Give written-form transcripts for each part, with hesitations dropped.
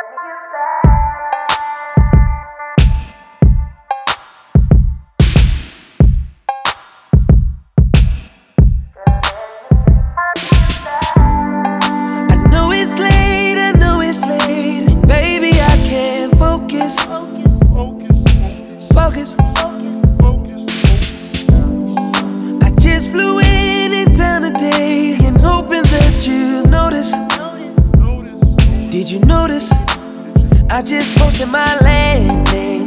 Focus. I just flew in town today and hoping that you notice. Did you notice? I just posted my landing.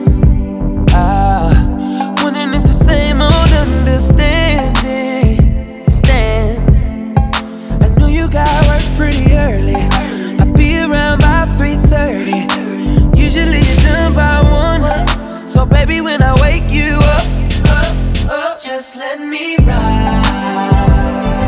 Wondering if the same old understanding stands. I know you got work pretty early. I'll be around by 3:30. Usually you're done by 1. So baby, when I wake you up, just let me ride.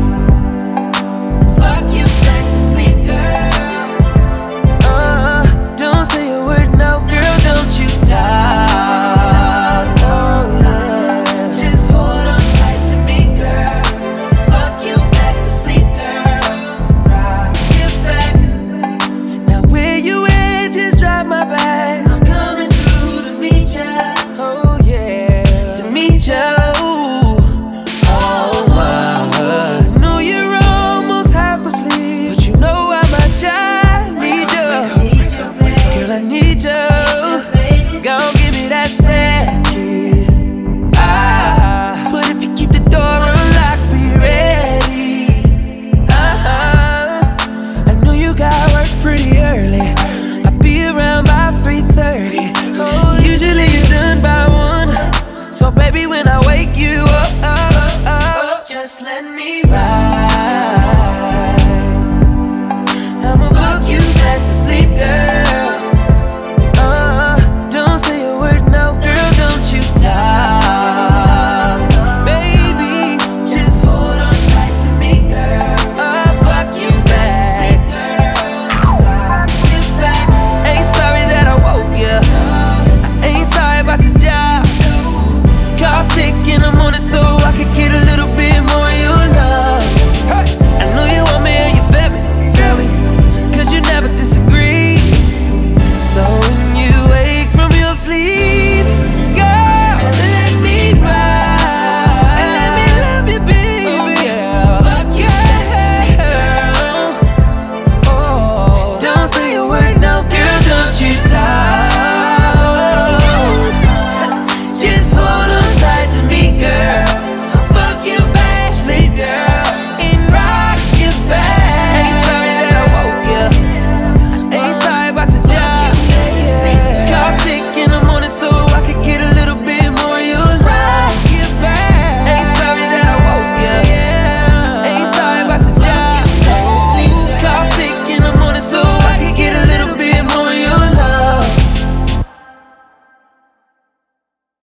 Fuck you back to sleep, girl. Don't say a word, no, girl, don't you talk. Oh yeah. Just hold on tight to me, girl. Fuck you back to sleep, girl. Rock you back. Now where you at? Just drop my bags. I'm coming through to meet ya. Oh yeah, to meet ya. Baby, when I wake you up, just let me ride.